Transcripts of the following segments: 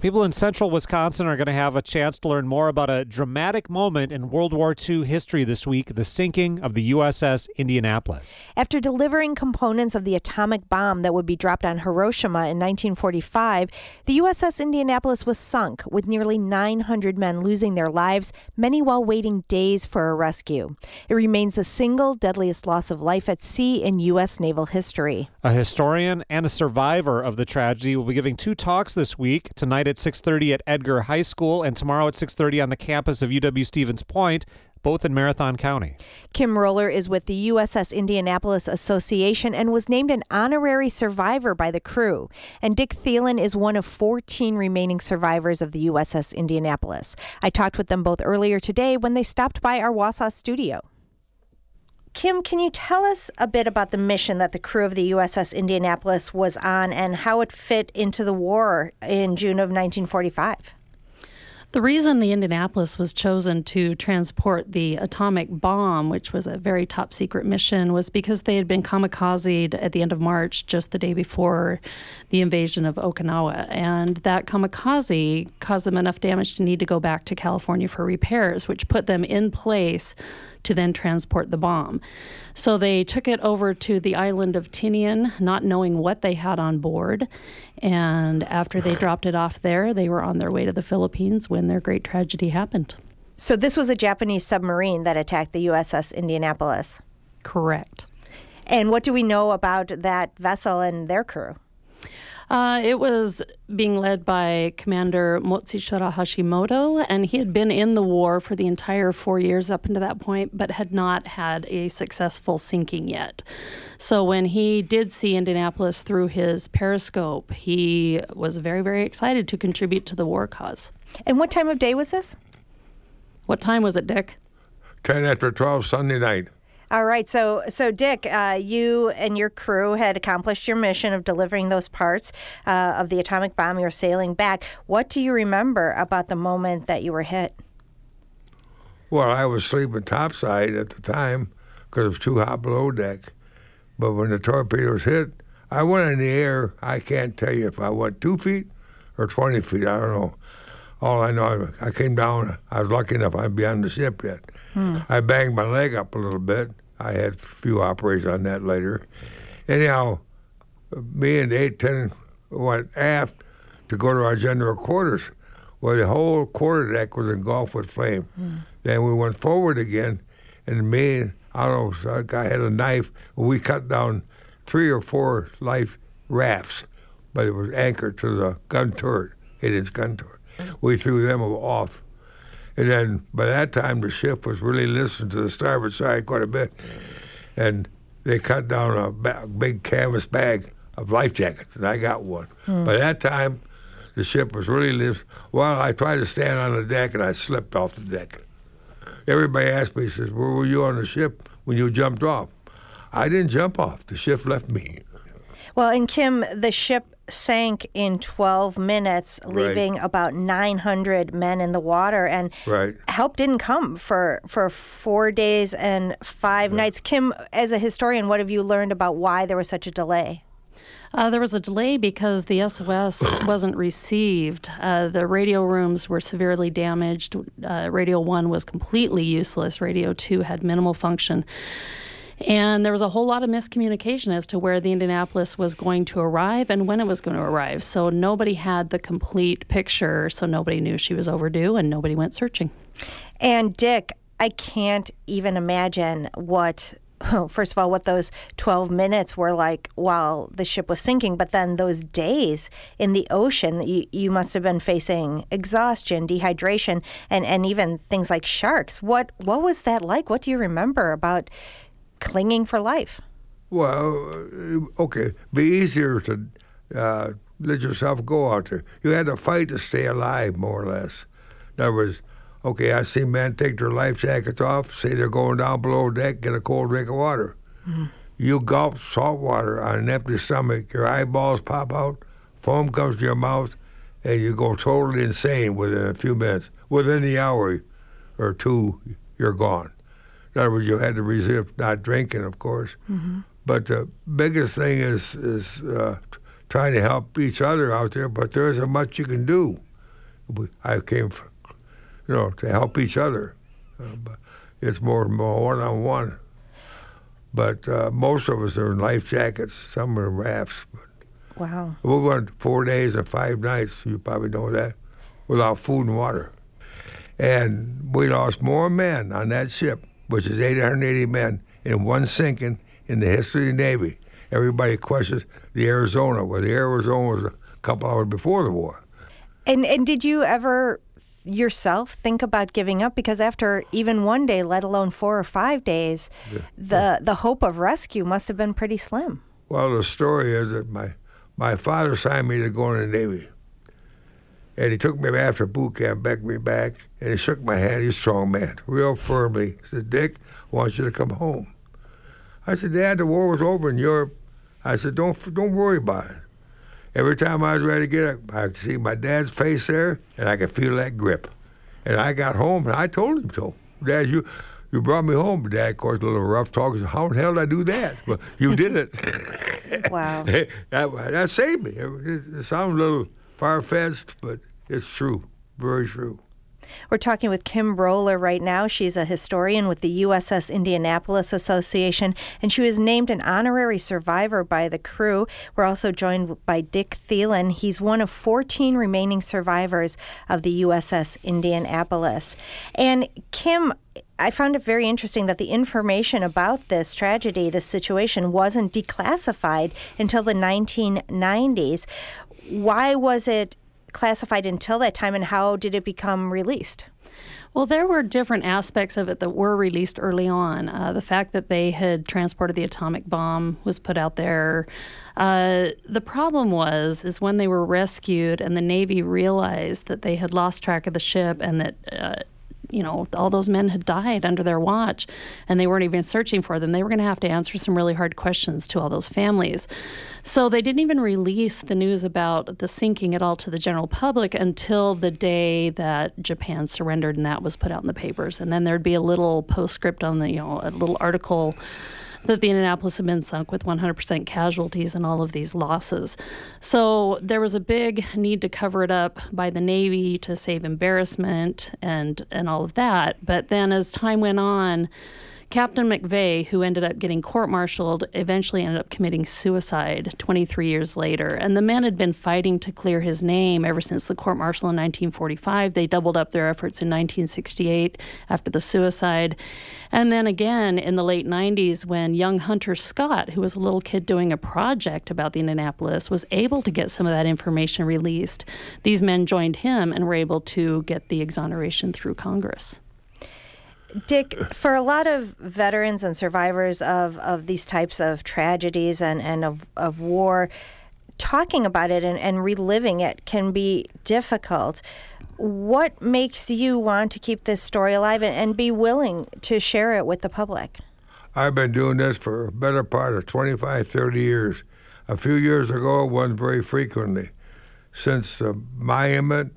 People in central Wisconsin are going to have a chance to learn more about a dramatic moment in World War II history this week, the sinking of the USS Indianapolis. After delivering components of the atomic bomb that would be dropped on Hiroshima in 1945, the USS Indianapolis was sunk, with nearly 900 men losing their lives, many while waiting days for a rescue. It remains the single deadliest loss of life at sea in U.S. naval history. A historian and a survivor of the tragedy will be giving two talks this week, tonight at 6:30 at Edgar High School and tomorrow at 6:30 on the campus of UW-Stevens Point, both in Marathon County. Kim Roller is with the USS Indianapolis Association and was named an honorary survivor by the crew. And Dick Thielen is one of 14 remaining survivors of the USS Indianapolis. I talked with them both earlier today when they stopped by our Wausau studio. Kim, can you tell us a bit about the mission that the crew of the USS Indianapolis was on and how it fit into the war in June of 1945? The reason the Indianapolis was chosen to transport the atomic bomb, which was a very top secret mission, was because they had been kamikazed at the end of March, just the day before the invasion of Okinawa. And that kamikaze caused them enough damage to need to go back to California for repairs, which put them in place to then transport the bomb. So they took it over to the island of Tinian, not knowing what they had on board. And after they dropped it off there, they were on their way to the Philippines when their great tragedy happened. So this was a Japanese submarine that attacked the USS Indianapolis? Correct. And what do we know about that vessel and their crew? It was being led by Commander Motsushiro Hashimoto, and he had been in the war for the entire 4 years up until that point, but had not had a successful sinking yet. So when he did see Indianapolis through his periscope, he was very, very excited to contribute to the war cause. And what time of day was this? What time was it, Dick? 10 after 12 Sunday night. All right, so Dick, you and your crew had accomplished your mission of delivering those parts of the atomic bomb. You were sailing back. What do you remember about the moment that you were hit? Well, I was sleeping topside at the time because it was too hot below deck. But when the torpedoes hit, I went in the air. I can't tell you if I went 2 feet or 20 feet. I don't know. All I know, I came down. I was lucky enough I'd be on the ship yet. I banged my leg up a little bit. I had a few operations on that later. Anyhow, me and 810 went aft to go to our general quarters, where the whole quarterdeck was engulfed with flame. Then we went forward again, and me and, I don't know, a guy had a knife, and we cut down 3 or 4 life rafts, but it was anchored to the gun turret, 8-inch gun turret. We threw them off. And then by that time, the ship was really listening to the starboard side quite a bit. And they cut down a big canvas bag of life jackets, and I got one. By that time, the ship was really listening. Well, I tried to stand on the deck, and I slipped off the deck. Everybody asked me, says, where were you on the ship when you jumped off? I didn't jump off. The ship left me. Well, and Kim, the ship sank in 12 minutes, leaving about 900 men in the water, and help didn't come for 4 days and 5 nights. Kim, as a historian, what have you learned about why there was such a delay? There was a delay because the SOS wasn't received. The radio rooms were severely damaged. Radio 1 was completely useless. Radio 2 had minimal function. And there was a whole lot of miscommunication as to where the Indianapolis was going to arrive and when it was going to arrive. So nobody had the complete picture, so nobody knew she was overdue, and nobody went searching. And Dick, I can't even imagine first of all, what those 12 minutes were like while the ship was sinking, but then those days in the ocean, you must have been facing exhaustion, dehydration, and even things like sharks. What was that like? What do you remember about clinging for life? Well, okay, be easier to let yourself go out there. You had to fight to stay alive, more or less. In other words, okay, I see men take their life jackets off, say they're going down below deck, get a cold drink of water. You gulp salt water on an empty stomach, your eyeballs pop out, foam comes to your mouth, and you go totally insane within a few minutes. Within the hour or two, you're gone. In other words, you had to resist not drinking, of course. But the biggest thing is trying to help each other out there, but there isn't much you can do. I came, to help each other. But it's more one-on-one. But most of us are in life jackets. Some are in rafts. But Wow. we went 4 days and 5 nights, you probably know that, without food and water. And we lost more men on that ship, which is 880 men, in one sinking in the history of the Navy. Everybody questions the Arizona. Well, the Arizona was a couple hours before the war. And did you ever yourself think about giving up? Because after even one day, let alone 4 or 5 days, the hope of rescue must have been pretty slim. Well, the story is that my father signed me to go in the Navy. And he took me after boot camp, begged me back, and he shook my hand. He's a strong man, real firmly. He said, "Dick, I want you to come home." I said, "Dad, the war was over in Europe." I said, don't worry about it." Every time I was ready to get up, I could see my dad's face there, and I could feel that grip. And I got home, and I told him so. "Dad, you brought me home." Dad, of course, a little rough talk. He said, "How the hell did I do that?" Well, you did it. Wow. that saved me. It sounds a little far-fetched, but it's true, very true. We're talking with Kim Broler right now. She's a historian with the USS Indianapolis Association, and she was named an honorary survivor by the crew. We're also joined by Dick Thielen. He's one of 14 remaining survivors of the USS Indianapolis. And Kim, I found it very interesting that the information about this tragedy, this situation, wasn't declassified until the 1990s. Why was it classified until that time, and how did it become released? Well, there were different aspects of it that were released early on. The fact that they had transported the atomic bomb was put out there. The problem is when they were rescued and the Navy realized that they had lost track of the ship and that all those men had died under their watch, and they weren't even searching for them. They were going to have to answer some really hard questions to all those families. So they didn't even release the news about the sinking at all to the general public until the day that Japan surrendered, and that was put out in the papers. And then there'd be a little postscript on a little article that the Indianapolis had been sunk with 100% casualties and all of these losses. So there was a big need to cover it up by the Navy to save embarrassment and all of that. But then as time went on, Captain McVeigh, who ended up getting court-martialed, eventually ended up committing suicide 23 years later. And the men had been fighting to clear his name ever since the court-martial in 1945. They doubled up their efforts in 1968 after the suicide. And then again in the late 90s when young Hunter Scott, who was a little kid doing a project about the Indianapolis, was able to get some of that information released. These men joined him and were able to get the exoneration through Congress. Dick, for a lot of veterans and survivors of these types of tragedies and of war, talking about it and reliving it can be difficult. What makes you want to keep this story alive and be willing to share it with the public? I've been doing this for a better part of 25, 30 years. A few years ago, it wasn't very frequently. Since the monument,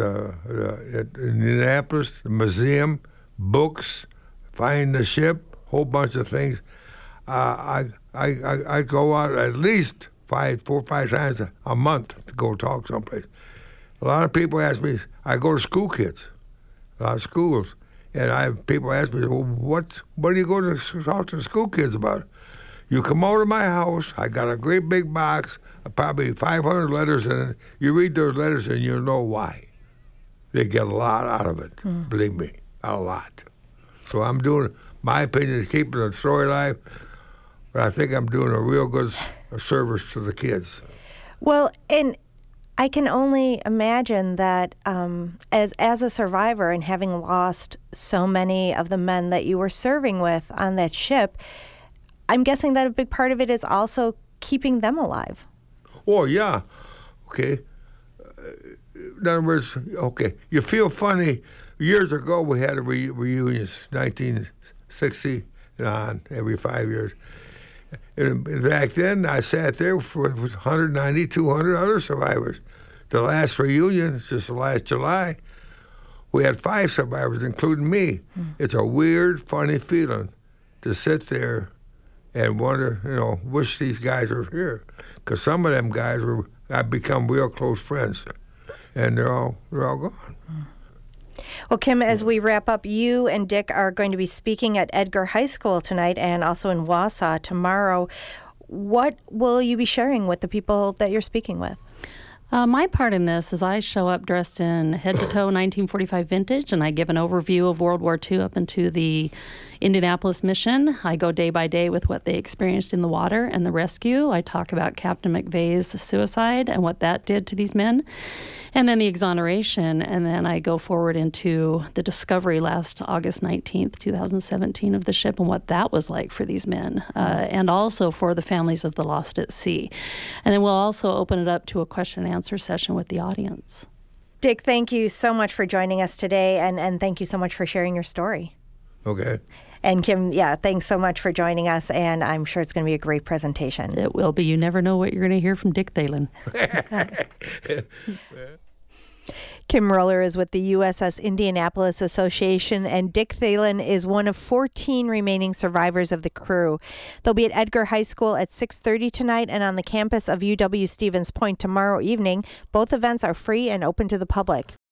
at Indianapolis, the museum, books, find the ship, whole bunch of things. I go out at least 4 or 5 times a month to go talk someplace. A lot of people ask me, I go to school kids, a lot of schools, and people ask me, well, what do you go to talk to the school kids about? You come over to my house, I got a great big box, probably 500 letters in it. You read those letters and you'll know why. They get a lot out of it, believe me. A lot. So I'm doing, my opinion is keeping the story alive, but I think I'm doing a real good service to the kids. Well, and I can only imagine that as a survivor and having lost so many of the men that you were serving with on that ship, I'm guessing that a big part of it is also keeping them alive. Oh, yeah. Okay. In other words, okay, you feel funny. Years ago, we had a reunions, 1960 and on, every 5 years. And back then, I sat there with 190, 200 other survivors. The last reunion, just last July, we had 5 survivors, including me. It's a weird, funny feeling to sit there and wonder, wish these guys were here. Because some of them guys I've become real close friends. and they're all gone. Well, Kim, as we wrap up, you and Dick are going to be speaking at Edgar High School tonight and also in Wausau tomorrow. What will you be sharing with the people that you're speaking with? My part in this is I show up dressed in head-to-toe 1945 vintage, and I give an overview of World War II up into the Indianapolis mission. I go day by day with what they experienced in the water and the rescue. I talk about Captain McVeigh's suicide and what that did to these men, and then the exoneration, and then I go forward into the discovery last August 19th, 2017 of the ship and what that was like for these men, and also for the families of the lost at sea. And then we'll also open it up to a question and answer session with the audience. Dick, thank you so much for joining us today, and thank you so much for sharing your story. Okay. And Kim, thanks so much for joining us, and I'm sure it's going to be a great presentation. It will be. You never know what you're going to hear from Dick Thalen. Kim Roller is with the USS Indianapolis Association, and Dick Thalen is one of 14 remaining survivors of the crew. They'll be at Edgar High School at 6:30 tonight and on the campus of UW Stevens Point tomorrow evening. Both events are free and open to the public.